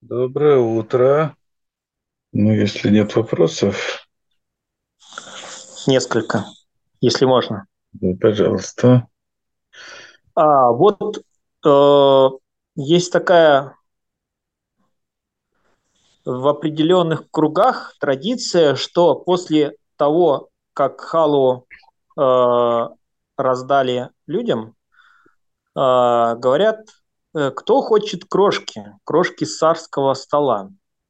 Доброе утро. Ну, если нет вопросов, Несколько, если можно. ну, пожалуйста. Вот э, есть такая в определенных кругах традиция, что после того, как халу э, раздали людям, говорят, кто хочет крошки, крошки с царского стола.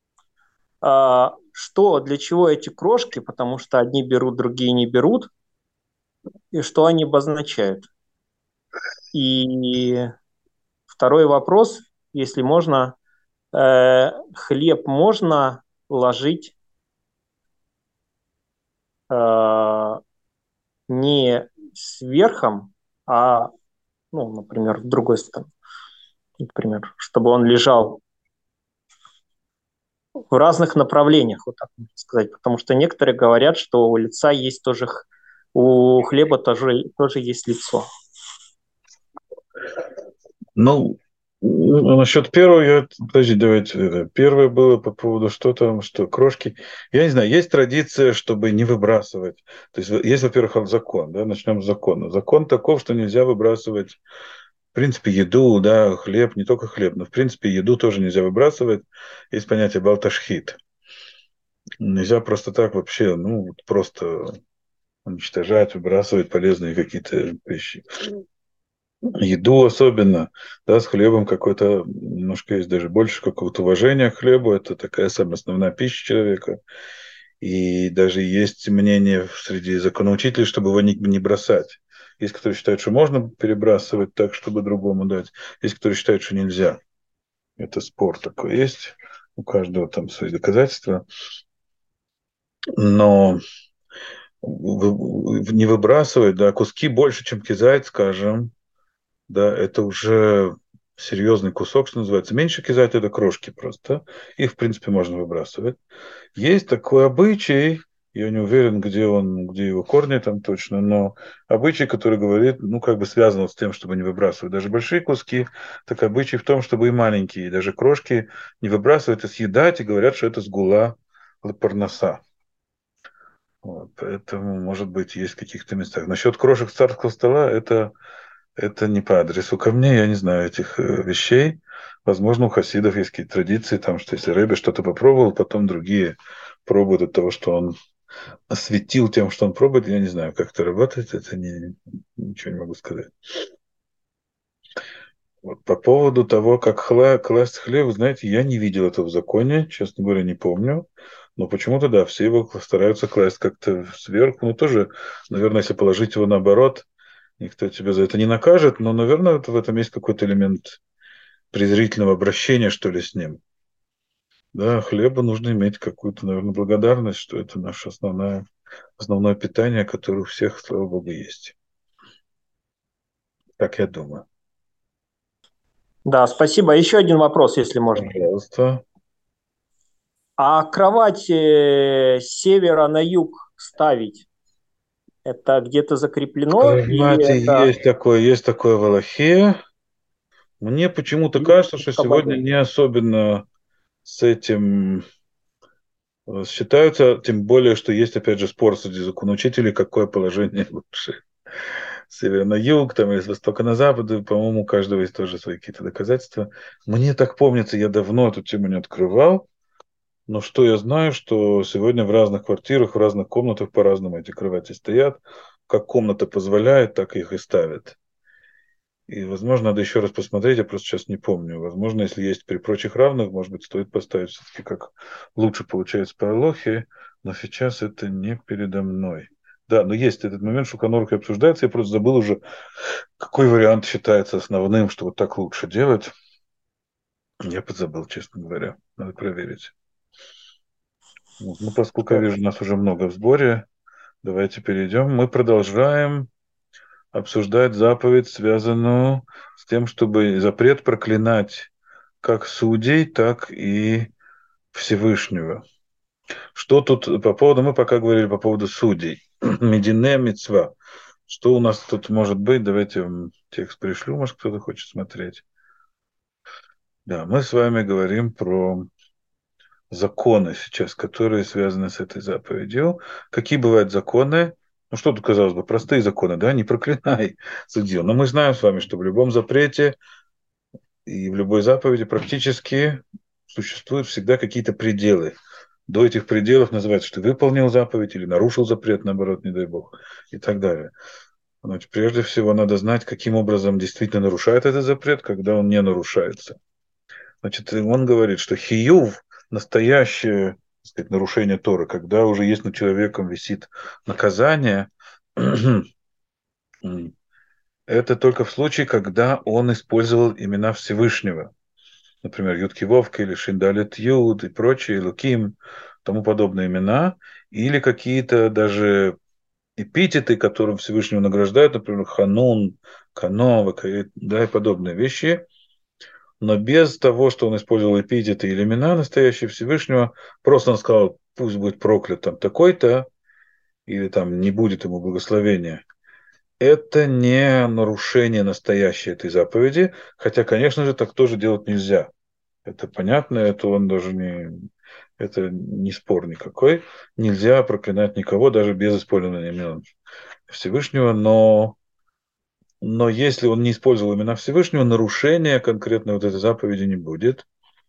Что, для чего эти крошки? Потому что одни берут, другие не берут. И что они обозначают? И второй вопрос, если можно, хлеб можно ложить э, не сверхом, а, ну, например, в другой стороне, например, чтобы он лежал в разных направлениях, вот так можно сказать, потому что некоторые говорят, что у лица есть тоже, у хлеба тоже есть лицо. Ну, насчет первого, подожди, давайте. Первое было по поводу что там, что крошки. Я не знаю, есть традиция, чтобы не выбрасывать. То есть, есть, во-первых, закон, да, начнем с закона. Закон таков, что нельзя выбрасывать, в принципе, еду, да, хлеб, не только хлеб, но, в принципе, еду тоже нельзя выбрасывать. Есть понятие балташхит. Нельзя просто так вообще, ну, вот просто уничтожать, выбрасывать полезные какие-то вещи. Еду особенно, да, с хлебом какой-то, немножко есть даже больше какого-то уважения к хлебу, это такая самая основная пища человека. И даже есть мнение среди законоучителей, чтобы его не бросать. Есть, которые считают, что можно перебрасывать так, чтобы другому дать. Есть, которые считают, что нельзя. Это спор такой есть. У каждого там свои доказательства. Но не выбрасывать, да, куски больше, чем кизайт, скажем, да, это уже серьезный кусок, что называется. Меньше кизайт это крошки просто. Их, в принципе, можно выбрасывать. Есть такой обычай, я не уверен, где он, где его корни там точно, но обычай, который говорит, ну, как бы связан вот с тем, чтобы не выбрасывать даже большие куски, так обычай в том, чтобы и маленькие, и даже крошки не выбрасывать, а съедать, и говорят, что это сгула лапарноса. Вот, поэтому, может быть, есть в каких-то местах. Насчет крошек с царского стола, это не по адресу ко мне, я не знаю этих вещей. Возможно, у хасидов есть какие-то традиции, там, что если рыба что-то попробовал, потом другие пробуют от того, что он осветил тем, что он пробует. Я не знаю, как это работает, это ничего не могу сказать. Вот, по поводу того, как класть хлеб, вы знаете, я не видел этого в законе, честно говоря, не помню. Но почему-то, да, все его стараются класть как-то сверху. Ну, тоже, наверное, если положить его наоборот, никто тебя за это не накажет. Но, наверное, в этом есть какой-то элемент презрительного обращения, что ли, с ним. Да, хлеба нужно иметь какую-то, наверное, благодарность, что это наше основное питание, которое у всех, слава богу, есть. Так я думаю. Да, спасибо. Еще один вопрос, если можно. Пожалуйста. А кровать с севера на юг ставить, это где-то закреплено или Кстати, это есть такое в Аллахе. Мне почему-то или кажется, в что сегодня Кабале? не особенно с этим считаются, тем более, что есть, опять же, спор среди законоучителей, какое положение лучше. С севера на юг, там, или с востока на запад, и, по-моему, у каждого есть тоже свои какие-то доказательства. Мне так помнится, я давно эту тему не открывал, но что я знаю, что сегодня в разных квартирах, в разных комнатах по-разному эти кровати стоят. Как комната позволяет, так их и ставят. И, возможно, надо еще раз посмотреть, я просто сейчас не помню. Возможно, если есть при прочих равных, может быть, стоит поставить все-таки как лучше получается по Алохе, но сейчас это не передо мной. Да, но есть этот момент, что Конорка обсуждается, я просто забыл уже, какой вариант считается основным, что вот так лучше делать. Я подзабыл, честно говоря. Надо проверить. Вот. Ну, поскольку я вижу, нас уже много в сборе, давайте перейдем. Мы продолжаем обсуждать заповедь, связанную с тем, чтобы запрет проклинать как судей, так и Всевышнего. Что тут по поводу, мы пока говорили по поводу судей. Медине мицва. Что у нас тут может быть? Давайте я вам текст пришлю, может кто-то хочет смотреть. Да, мы с вами говорим про законы сейчас, которые связаны с этой заповедью. Какие бывают законы? Ну, что тут, казалось бы, простые законы, да, не проклинай судью. Но мы знаем с вами, что в любом запрете и в любой заповеди практически существуют всегда какие-то пределы. До этих пределов называется, что ты выполнил заповедь или нарушил запрет, наоборот, не дай бог, и так далее. Значит, прежде всего надо знать, каким образом действительно нарушает этот запрет, когда он не нарушается. Значит, он говорит, что хиюв, настоящее, так сказать, нарушение Торы, когда уже есть над человеком висит наказание, это только в случае, когда он использовал имена Всевышнего. Например, Ютки Вовка или Шиндалит Юд и прочие, Луким, тому подобные имена, или какие-то даже эпитеты, которым Всевышнего награждают, например, Ханун, Кано, да, и подобные вещи, но без того, что он использовал эпитеты или имена настоящие Всевышнего, просто он сказал, пусть будет проклят там такой-то, или там не будет ему благословения. Это не нарушение настоящей этой заповеди, хотя, конечно же, так тоже делать нельзя. Это понятно, это он даже не, это не спор никакой. Нельзя проклинать никого, даже без использования имен Всевышнего, но если он не использовал имена Всевышнего, нарушения конкретно вот этой заповеди не будет.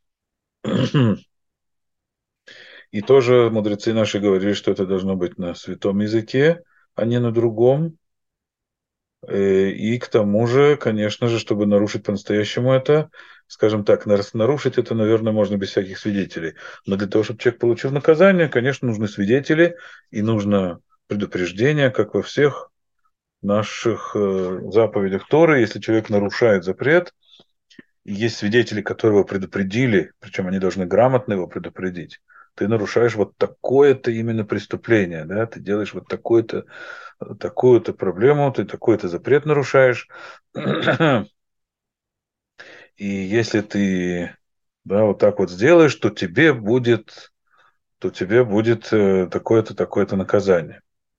И тоже мудрецы наши говорили, что это должно быть на святом языке, а не на другом. И к тому же, конечно же, чтобы нарушить по-настоящему это, скажем так, нарушить это, наверное, можно без всяких свидетелей. Но для того, чтобы человек получил наказание, конечно, нужны свидетели и нужно предупреждение, как во всех наших заповедях Торы. Если человек нарушает запрет, есть свидетели, которые его предупредили, причем они должны грамотно его предупредить. Ты нарушаешь вот такое-то именно преступление, да, ты делаешь вот такое-то, такую-то проблему, ты такой-то запрет нарушаешь. И если ты, да, вот так вот сделаешь, то тебе будет такое-то, такое-то наказание.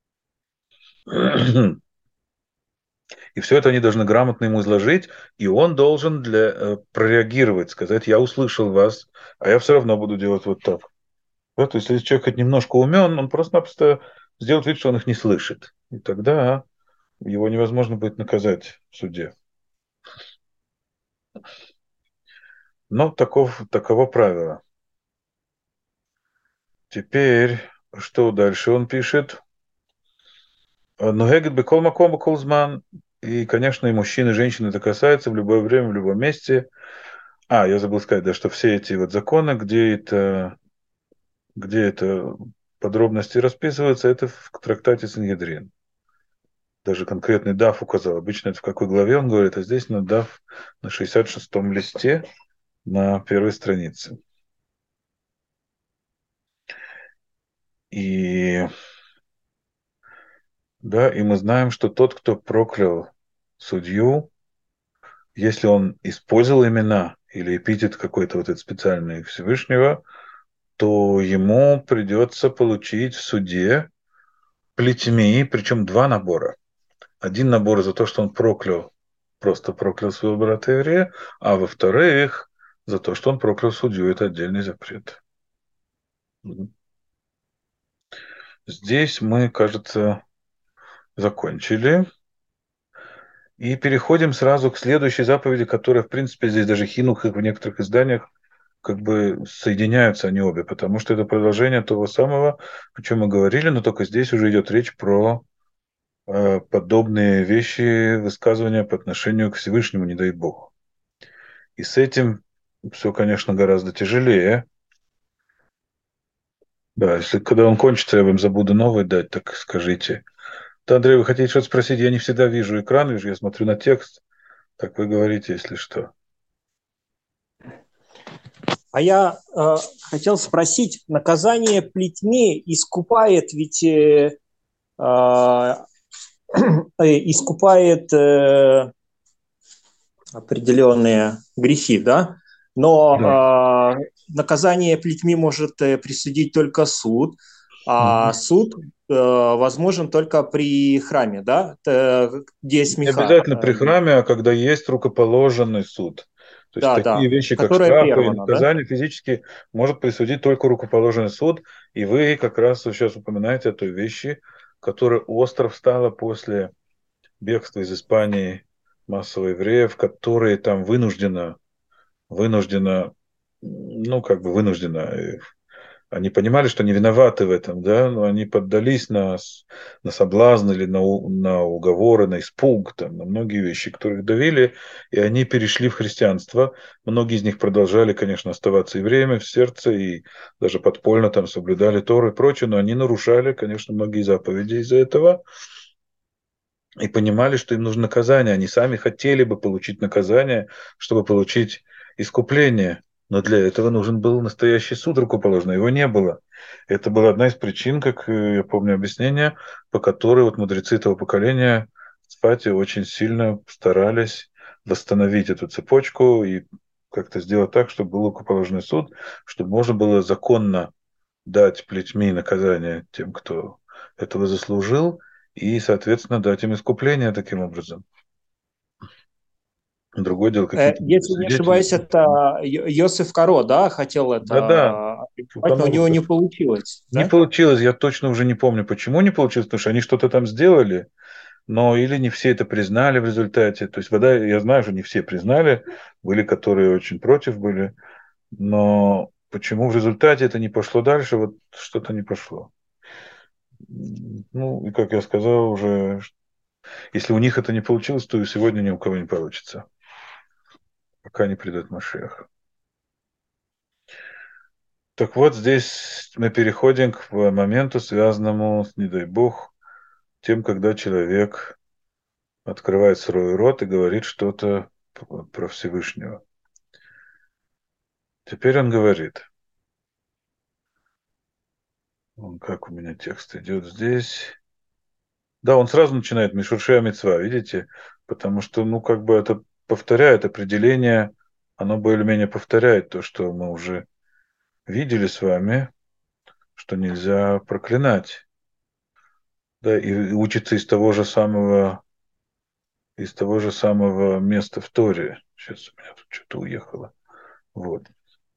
И все это они должны грамотно ему изложить, и он должен прореагировать, сказать, я услышал вас, а я все равно буду делать вот так. Да, то есть, если человек хоть немножко умен, он просто-напросто сделает вид, что он их не слышит. И тогда его невозможно будет наказать в суде. Но таково правило. Теперь, что дальше он пишет? Нугегет бекол маком бекол зман. И, конечно, и мужчин, и женщин это касается в любое время, в любом месте. Я забыл сказать, да, что все эти вот законы, где это подробности расписываются, это в трактате Сангедрин. Даже конкретный даф указал. Обычно это в какой главе он говорит, а здесь на даф на 66-м листе на первой странице. И, да, и мы знаем, что тот, кто проклял судью, если он использовал имена или эпитет какой-то вот этот специальный Всевышнего, то ему придется получить в суде плетьми, причем два набора. Один набор за то, что он просто проклял своего брата еврея, а во-вторых, за то, что он проклял судью, это отдельный запрет. Здесь мы, кажется, закончили. И переходим сразу к следующей заповеди, которая, в принципе, здесь даже хинух их в некоторых изданиях как бы соединяются они обе, потому что это продолжение того самого, о чем мы говорили, но только здесь уже идет речь про подобные вещи, высказывания по отношению к Всевышнему, не дай Бог. И с этим все, конечно, гораздо тяжелее. Да, если когда он кончится, я вам забуду новый дать, так скажите. Да, Андрей, вы хотите что-то спросить? Я не всегда вижу экран, я смотрю на текст. Так вы говорите, если что. А я хотел спросить, наказание плетьми искупает ведь искупает определенные грехи, да? Да. Но наказание плетьми может присудить только суд, а Мгм. суд возможен только при храме, да? Где Не смеха. обязательно при храме, а когда есть рукоположенный суд. То есть Да, такие да, вещи, как которая штрафы и прервана, да? наказания физически может присудить только рукоположенный суд. И вы как раз сейчас упоминаете о той вещи, которая остро встала после бегства из Испании массовых евреев, которые там вынужденно, ну, как бы вынужденно, они понимали, что они виноваты в этом, да, но они поддались на соблазн или на уговоры, на испуг, там, на многие вещи, которые их давили, и они перешли в христианство. Многие из них продолжали, конечно, оставаться евреями в сердце и даже подпольно там соблюдали Тору и прочее, но они нарушали, конечно, многие заповеди из-за этого и понимали, что им нужно наказание. Они сами хотели бы получить наказание, чтобы получить искупление. Но для этого нужен был настоящий суд рукоположный. Его не было. Это была одна из причин, как я помню объяснение, по которой вот мудрецы этого поколения в Цфате очень сильно старались восстановить эту цепочку и как-то сделать так, чтобы был рукоположный суд, чтобы можно было законно дать плетьми наказание тем, кто этого заслужил, и, соответственно, дать им искупление таким образом. Другое дело, какие-то Если не свидетели. ошибаюсь, это Йосеф Каро, да, хотел Да-да, это опубликовать, но у него Фуканова. не получилось, Не да? получилось, я точно уже не помню, почему не получилось, потому что они что-то там сделали, но или не все это признали в результате. То есть вода, я знаю, что не все признали, были, которые очень против были, но почему в результате это не пошло дальше, вот что-то не пошло. Ну, и как я сказал уже, если у них это не получилось, то и сегодня ни у кого не получится, пока не придет Машиах. Так вот, здесь мы переходим к моменту, связанному, не дай бог, тем, когда человек открывает свой рот и говорит что-то про Всевышнего. Теперь он говорит, как у меня текст идет здесь. Да, он сразу начинает Мишуршея Мицва, видите? Потому что, ну, как бы это повторяет определение, оно более-менее повторяет то, что мы уже видели с вами, что нельзя проклинать. Да, и учится из того же самого места в Торе. Сейчас у меня тут что-то уехало. Вот.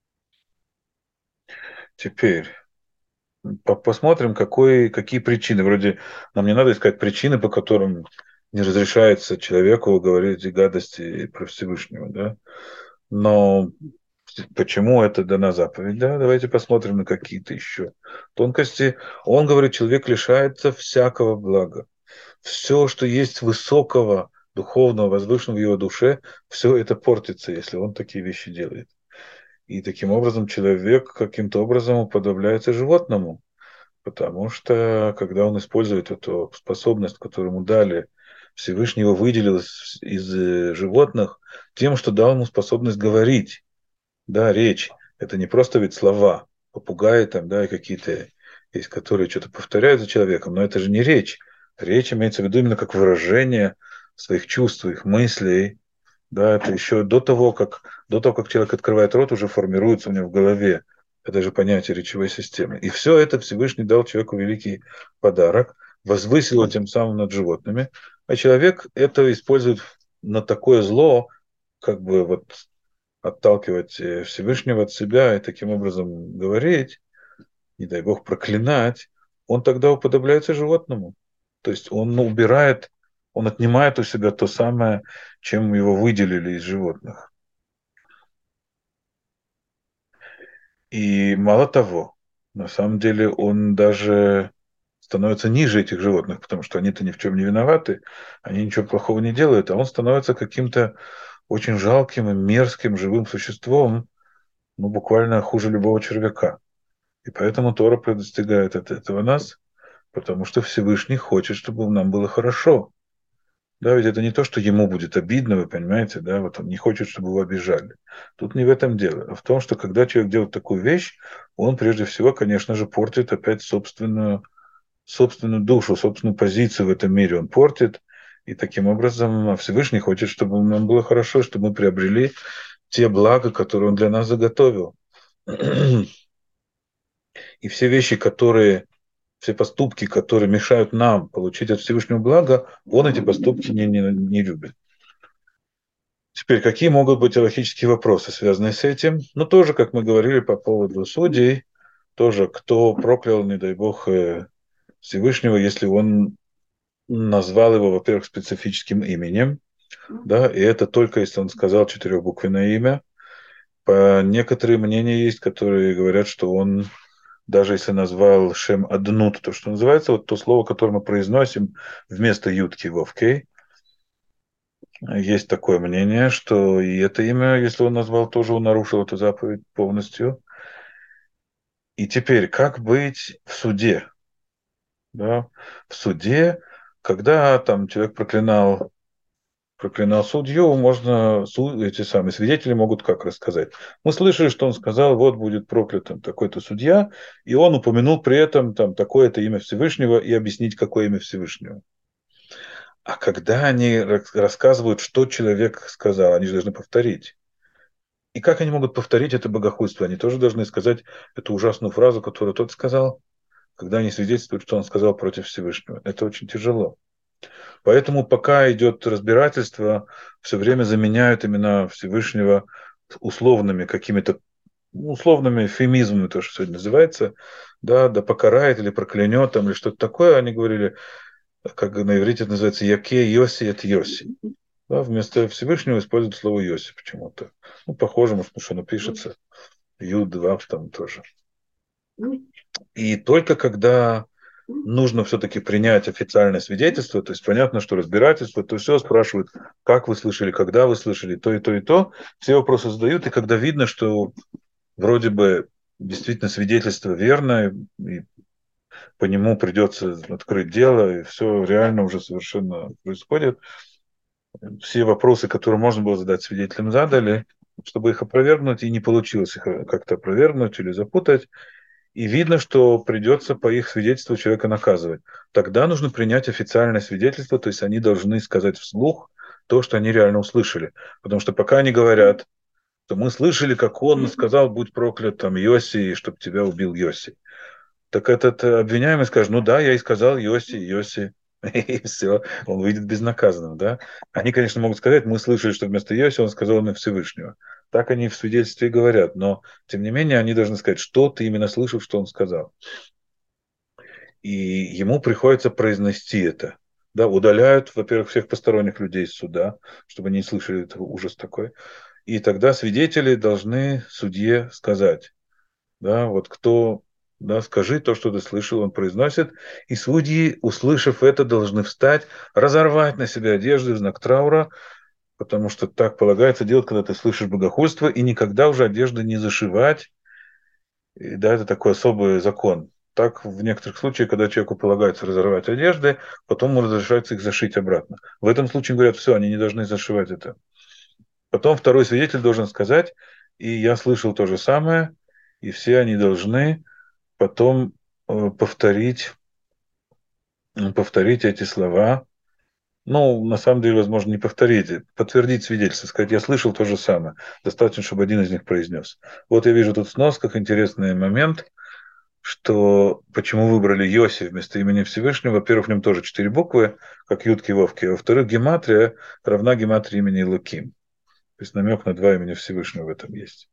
Теперь посмотрим, какие причины. Вроде нам не надо искать причины, по которым не разрешается человеку говорить гадости про Всевышнего, да? Но почему это дана заповедь? Да, давайте посмотрим на какие-то еще тонкости. Он говорит, человек лишается всякого блага. Все, что есть высокого, духовного, возвышенного в его душе, все это портится, если он такие вещи делает. И таким образом человек каким-то образом уподобляется животному, потому что когда он использует эту способность, которую ему дали, Всевышний его выделил из животных тем, что дал ему способность говорить. Да, речь. Это не просто ведь слова. Попугаи там, да, и какие-то есть, которые что-то повторяют за человеком, но это же не речь. Речь имеется в виду именно как выражение своих чувств, своих мыслей. Да, это еще до того, как человек открывает рот, уже формируется у него в голове это же понятие речевой системы. И все это Всевышний дал человеку великий подарок, возвысил его тем самым над животными, а человек это использует на такое зло, как бы вот отталкивать Всевышнего от себя и таким образом говорить, не дай Бог проклинать, он тогда уподобляется животному. То есть он убирает, он отнимает у себя то самое, чем его выделили из животных. И мало того, на самом деле он даже становится ниже этих животных, потому что они-то ни в чем не виноваты, они ничего плохого не делают, а он становится каким-то очень жалким и мерзким живым существом, ну, буквально хуже любого червяка. И поэтому Тора предостерегает от этого нас, потому что Всевышний хочет, чтобы нам было хорошо. Да, ведь это не то, что ему будет обидно, вы понимаете, да, вот он не хочет, чтобы его обижали. Тут не в этом дело, а в том, что когда человек делает такую вещь, он прежде всего, конечно же, портит опять собственную душу, собственную позицию в этом мире он портит, и таким образом Всевышний хочет, чтобы нам было хорошо, чтобы мы приобрели те блага, которые он для нас заготовил. И все поступки, которые мешают нам получить от Всевышнего блага, он эти поступки не любит. Теперь, какие могут быть логические вопросы, связанные с этим? Ну, тоже, как мы говорили по поводу судей, тоже, кто проклял, не дай бог, Всевышнего, если он назвал его, во-первых, специфическим именем, да, и это только если он сказал четырехбуквенное имя. По некоторые мнения есть, которые говорят, что он, даже если назвал Шем Аднут, то, что называется, вот то слово, которое мы произносим вместо Ютки Вовкей, есть такое мнение, что и это имя, если он назвал, тоже он нарушил эту заповедь полностью. И теперь, как быть в суде? Да? В суде, когда там человек проклинал судью, можно, эти самые свидетели могут как рассказать. Мы слышали, что он сказал, вот будет проклят там такой-то судья, и он упомянул при этом там такое-то имя Всевышнего и объяснить, какое имя Всевышнего. А когда они рассказывают, что человек сказал, они же должны повторить. И как они могут повторить это богохульство? Они тоже должны сказать эту ужасную фразу, которую тот сказал, когда они свидетельствуют, что он сказал против Всевышнего. Это очень тяжело. Поэтому пока идет разбирательство, все время заменяют имена Всевышнего условными какими-то условными эвфемизмами, то, что сегодня называется, да, да покарает или проклянет там, или что-то такое. Они говорили, как на иврите это называется, Яке Йоси это Йоси. Да, вместо Всевышнего используют слово Йоси почему-то. Ну, похоже, может, потому что оно пишется. Юд, Вав там тоже. И только когда нужно все-таки принять официальное свидетельство, то есть понятно, что разбирательство, то все спрашивают, как вы слышали, когда вы слышали, то и то, и то. Все вопросы задают, и когда видно, что вроде бы действительно свидетельство верное, и по нему придется открыть дело, и все реально уже совершенно происходит. Все вопросы, которые можно было задать свидетелям, задали, чтобы их опровергнуть, и не получилось их как-то опровергнуть или запутать. И видно, что придется по их свидетельству человека наказывать. Тогда нужно принять официальное свидетельство, то есть они должны сказать вслух то, что они реально услышали. Потому что пока они говорят, то мы слышали, как он сказал, будь проклят там Йоси, чтобы тебя убил Йоси. Так этот обвиняемый скажет, ну да, я и сказал Йоси, Йоси. И все, он выйдет безнаказанным, да. Они, конечно, могут сказать, мы слышали, что вместо Йоси он сказал имя Всевышнего. Так они в свидетельстве и говорят, но, тем не менее, они должны сказать, что ты именно слышал, что он сказал. И ему приходится произнести это. Да, удаляют, во-первых, всех посторонних людей из суда, чтобы не слышали этого ужас такой. И тогда свидетели должны судье сказать, да, вот кто, да, скажи то, что ты слышал, он произносит, и судьи, услышав это, должны встать, разорвать на себе одежду в знак траура, потому что так полагается делать, когда ты слышишь богохульство, и никогда уже одежды не зашивать, и, да, это такой особый закон. Так в некоторых случаях, когда человеку полагается разорвать одежды, потом ему разрешается их зашить обратно. В этом случае говорят, все, они не должны зашивать это. Потом второй свидетель должен сказать, и я слышал то же самое, и все они должны потом повторить, повторить эти слова. Ну, на самом деле, возможно, не повторить, подтвердить свидетельство, сказать, я слышал то же самое. Достаточно, чтобы один из них произнес. Вот я вижу тут в сносках интересный момент, что почему выбрали Йоси вместо имени Всевышнего. Во-первых, в нем тоже 4 буквы, как Ютки Вовки. А во-вторых, гематрия равна гематрии имени Луким. То есть намек на 2 имени Всевышнего в этом есть.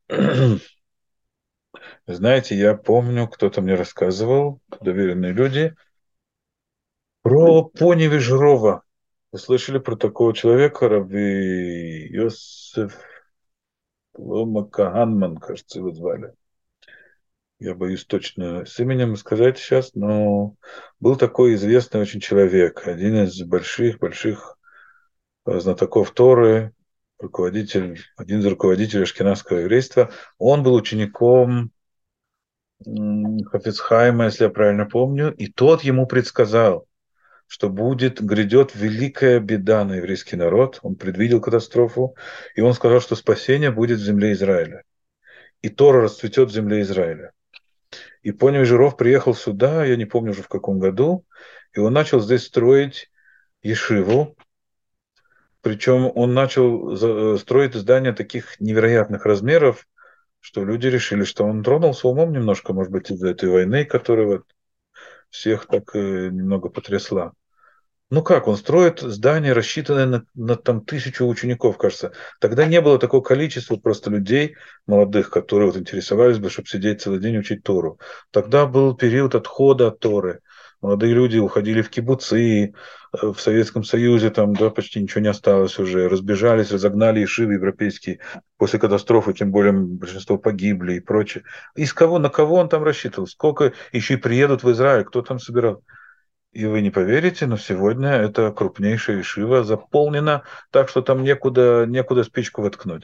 Знаете, я помню, кто-то мне рассказывал, доверенные люди, про Пони Жирова. Вы слышали про такого человека, Раби Йосеф Лома Каганман, кажется, его звали. Я боюсь точно с именем сказать сейчас, но был такой известный очень человек, один из больших-больших знатоков Торы, один из руководителей ашкеназского еврейства. Он был учеником Хафицхайма, если я правильно помню, и тот ему предсказал, что грядет великая беда на еврейский народ. Он предвидел катастрофу, и он сказал, что спасение будет в земле Израиля. И Тора расцветет в земле Израиля. И Пони Жиров приехал сюда, я не помню уже в каком году, и он начал здесь строить ешиву. Причем он начал строить здания таких невероятных размеров, что люди решили, что он тронулся умом немножко, может быть, из-за этой войны, которая вот всех так немного потрясла. Ну как, он строит здание, рассчитанное на там 1000 учеников, кажется. Тогда не было такого количества просто людей молодых, которые вот интересовались бы, чтобы сидеть целый день учить Тору. Тогда был период отхода от Торы. Молодые люди уходили в кибуцы, в Советском Союзе там да, почти ничего не осталось уже. Разбежались, разогнали ишивы европейские. После катастрофы, тем более, большинство погибли и прочее. На кого он там рассчитывал? Сколько еще и приедут в Израиль? Кто там собирал? И вы не поверите, но сегодня это крупнейшая ишива заполнена так, что там некуда спичку воткнуть.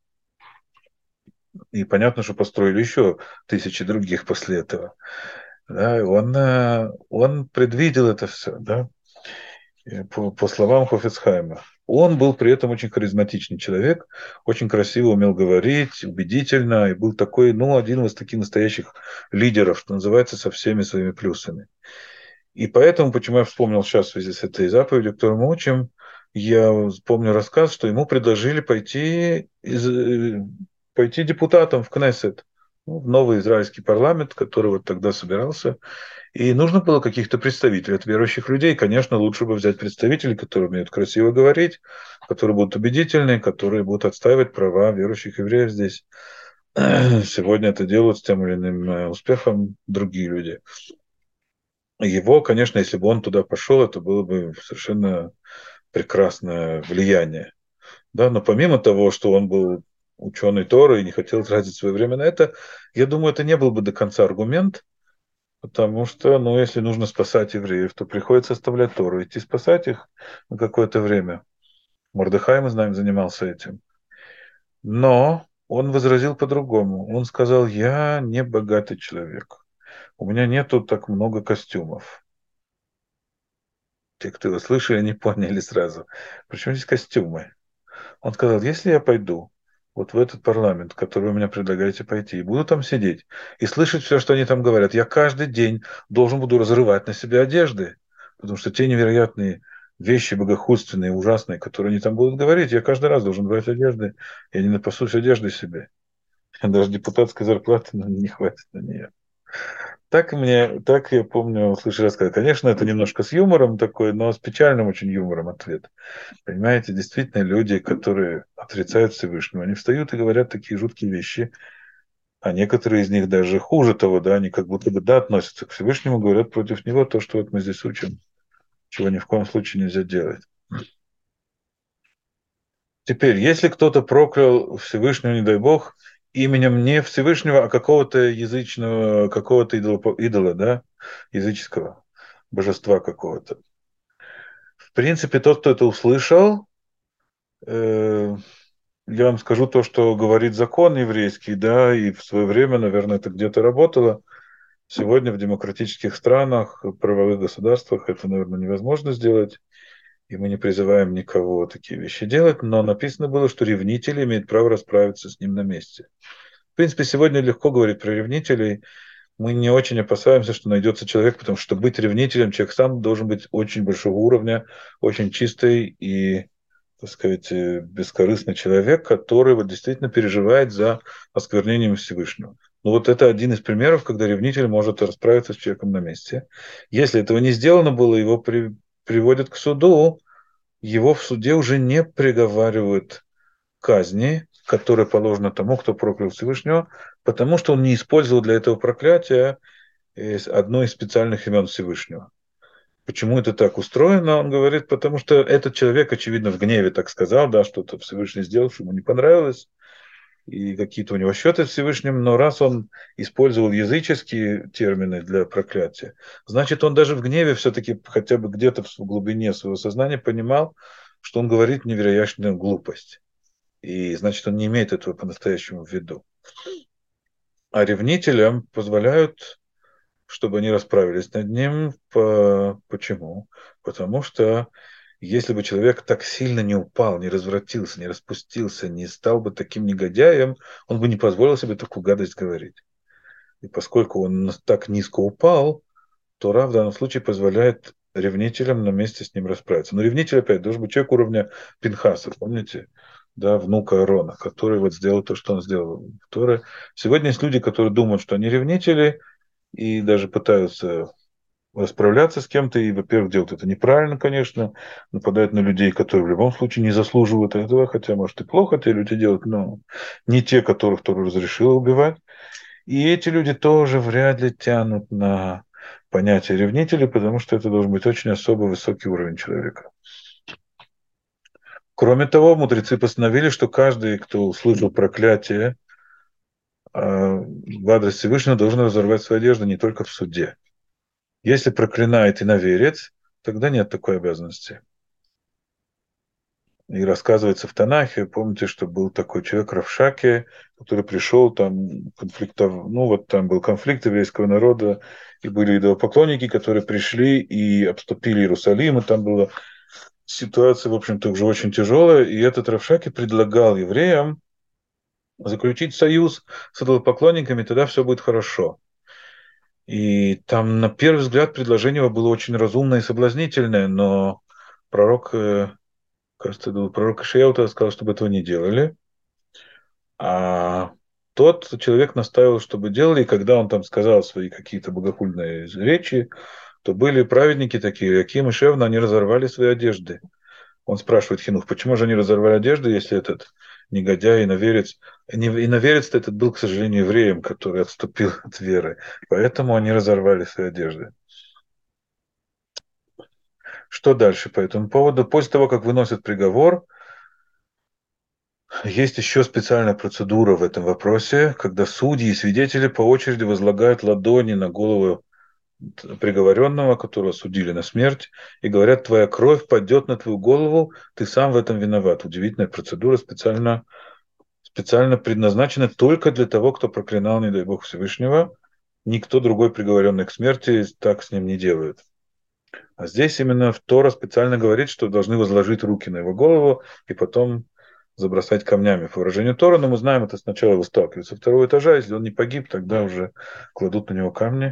И понятно, что построили еще тысячи других после этого. Да, он предвидел это все, да, и по словам Хофицхайма. Он был при этом очень харизматичный человек, очень красиво умел говорить, убедительно, и был такой, ну, один из таких настоящих лидеров, что называется, со всеми своими плюсами. И поэтому, почему я вспомнил сейчас в связи с этой заповедью, которую мы учим, я помню рассказ, что ему предложили пойти депутатом в Кнессет, ну, в новый израильский парламент, который вот тогда собирался. И нужно было каких-то представителей от верующих людей. Конечно, лучше бы взять представителей, которые умеют красиво говорить, которые будут убедительны, которые будут отстаивать права верующих евреев здесь. Сегодня это делают с тем или иным успехом другие люди. Его, конечно, если бы он туда пошел, это было бы совершенно прекрасное влияние. Да? Но помимо того, что он был ученый Торы и не хотел тратить свое время на это, я думаю, это не был бы до конца аргумент, потому что, ну, если нужно спасать евреев, то приходится оставлять Тору, идти спасать их на какое-то время. Мордехай, мы знаем, занимался этим. Но он возразил по-другому. Он сказал, я не богатый человек. У меня нету так много костюмов. Те, кто его слышали, не поняли сразу. Причем здесь костюмы? Он сказал, если я пойду вот в этот парламент, который вы мне предлагаете пойти, и буду там сидеть и слышать все, что они там говорят, я каждый день должен буду разрывать на себе одежды, потому что те невероятные вещи богохульственные, ужасные, которые они там будут говорить, я каждый раз должен брать одежды, я не напасусь одежды себе. Даже депутатской зарплаты не хватит на нее. Так я помню, слышал рассказ. Конечно, это немножко с юмором такой, но с печальным очень юмором ответ. Понимаете, действительно, люди, которые отрицают Всевышнего, они встают и говорят такие жуткие вещи, а некоторые из них даже хуже того, да, они как будто бы, да, относятся к Всевышнему, говорят против него то, что вот мы здесь учим, чего ни в коем случае нельзя делать. Теперь, если кто-то проклял Всевышнего, не дай Бог, именем не Всевышнего, а какого-то язычного, какого-то идола, да, языческого божества какого-то. В принципе, тот, кто это услышал, э, я вам скажу то, что говорит закон еврейский, да, и в свое время, наверное, это где-то работало. Сегодня в демократических странах, в правовых государствах это, наверное, невозможно сделать, и мы не призываем никого такие вещи делать, но написано было, что ревнители имеют право расправиться с ним на месте. В принципе, сегодня легко говорить про ревнителей. Мы не очень опасаемся, что найдется человек, потому что быть ревнителем человек сам должен быть очень большого уровня, очень чистый и, так сказать, бескорыстный человек, который вот действительно переживает за осквернением Всевышнего. Ну вот это один из примеров, когда ревнитель может расправиться с человеком на месте. Если этого не сделано было, его приводят к суду, его в суде уже не приговаривают к казни, которая положена тому, кто проклял Всевышнего, потому что он не использовал для этого проклятия одно из специальных имен Всевышнего. Почему это так устроено? Он говорит, потому что этот человек, очевидно, в гневе так сказал, да, что-то Всевышний сделал, что ему не понравилось, и какие-то у него счеты с Всевышним, но раз он использовал языческие термины для проклятия, значит, он даже в гневе все-таки хотя бы где-то в глубине своего сознания понимал, что он говорит невероятную глупость. И значит, он не имеет этого по-настоящему в виду. А ревнителям позволяют, чтобы они расправились над ним. Почему? Потому что если бы человек так сильно не упал, не развратился, не распустился, не стал бы таким негодяем, он бы не позволил себе такую гадость говорить. И поскольку он так низко упал, то Тора в данном случае позволяет ревнителям на месте с ним расправиться. Но ревнитель, опять, должен быть человек уровня Пинхаса, помните? Да, внука Аарона, который вот сделал то, что он сделал. Сегодня есть люди, которые думают, что они ревнители, и даже пытаются расправляться с кем-то и, во-первых, делать это неправильно, конечно, нападать на людей, которые в любом случае не заслуживают этого, хотя, может, и плохо те люди делают, но не те, которых Тора разрешила убивать. И эти люди тоже вряд ли тянут на понятие ревнителей, потому что это должен быть очень особо высокий уровень человека. Кроме того, мудрецы постановили, что каждый, кто услышал проклятие в адрес Всевышнего, должен разорвать свою одежду не только в суде. Если проклинает иноверец, тогда нет такой обязанности. И рассказывается в Танахе, помните, что был такой человек Равшаке, который пришел, там конфликтов, ну вот там был конфликт еврейского народа, и были идолопоклонники, которые пришли и обступили Иерусалим, и там была ситуация, в общем-то, уже очень тяжелая, и этот Равшаке предлагал евреям заключить союз с идолопоклонниками, тогда все будет хорошо. И там, на первый взгляд, предложение его было очень разумное и соблазнительное, но пророк, кажется, это был пророк Ишаяу, тогда сказал, чтобы этого не делали. А тот человек настаивал, чтобы делали, и когда он там сказал свои какие-то богохульные речи, то были праведники такие, Аким и Шевна, они разорвали свои одежды. Он спрашивает Хинух, почему же они разорвали одежды, если этот негодяй, иноверец... Иноверец-то этот был, к сожалению, евреем, который отступил от веры. Поэтому они разорвали свои одежды. Что дальше по этому поводу? После того, как выносят приговор, есть еще специальная процедура в этом вопросе, когда судьи и свидетели по очереди возлагают ладони на голову приговоренного, которого судили на смерть, и говорят, твоя кровь падет на твою голову, ты сам в этом виноват. Удивительная процедура, специально предназначена только для того, кто проклинал, не дай бог, Всевышнего. Никто другой, приговоренный к смерти, так с ним не делает. А здесь именно Тора специально говорит, что должны возложить руки на его голову и потом забросать камнями. По выражению Тора, но мы знаем, это сначала его сталкивают со второго этажа, если он не погиб, тогда уже кладут на него камни.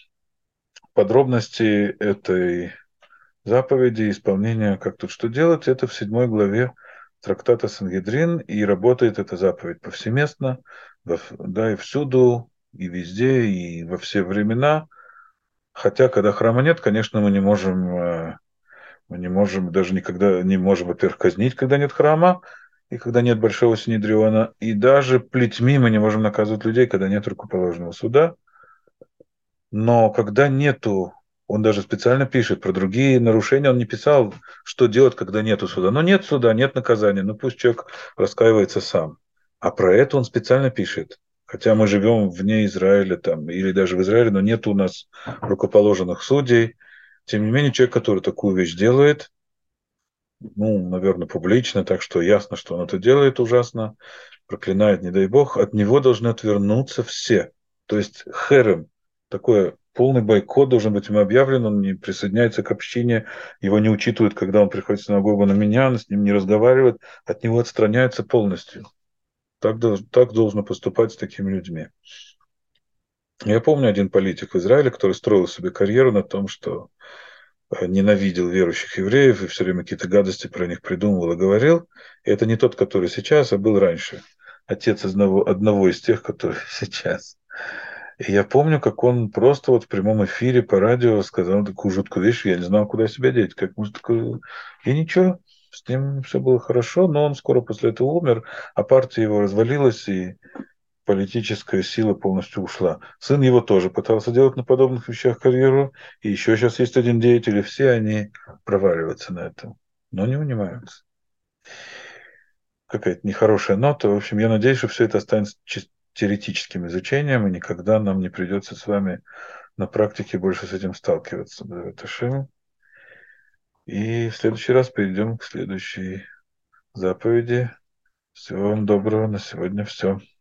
Подробности этой заповеди, исполнения, как тут что делать, это в 7 главе трактата Сангедрин, и работает эта заповедь повсеместно, да, и всюду, и везде, и во все времена. Хотя, когда храма нет, конечно, мы не можем даже никогда не можем, во-первых, казнить, когда нет храма, и когда нет большого синедриона, и даже плетьми мы не можем наказывать людей, когда нет рукоположенного суда. Но когда нету, он даже специально пишет про другие нарушения, он не писал, что делать, когда нету суда. Но нет суда, нет наказания, ну пусть человек раскаивается сам. А про это он специально пишет. Хотя мы живем вне Израиля там, или даже в Израиле, но нет у нас рукоположенных судей. Тем не менее, человек, который такую вещь делает, ну, наверное, публично, так что ясно, что он это делает ужасно, проклинает, не дай бог, от него должны отвернуться все. То есть херем, такой полный бойкот должен быть ему объявлен, он не присоединяется к общине, его не учитывают, когда он приходит в синагогу на меня, он с ним не разговаривает, от него отстраняется полностью. Так должно поступать с такими людьми. Я помню один политик в Израиле, который строил себе карьеру на том, что ненавидел верующих евреев и все время какие-то гадости про них придумывал и говорил. И это не тот, который сейчас, а был раньше. Отец одного из тех, которые сейчас. И я помню, как он просто вот в прямом эфире по радио сказал такую жуткую вещь, я не знал, куда себя деть. Как может такое... И ничего, с ним все было хорошо, но он скоро после этого умер, а партия его развалилась, и политическая сила полностью ушла. Сын его тоже пытался делать на подобных вещах карьеру, и еще сейчас есть один деятель, и все они проваливаются на этом, но не унимаются. Какая-то нехорошая нота. В общем, я надеюсь, что все это останется чисто теоретическим изучением, и никогда нам не придется с вами на практике больше с этим сталкиваться. И в следующий раз перейдем к следующей заповеди. Всего вам доброго. На сегодня все.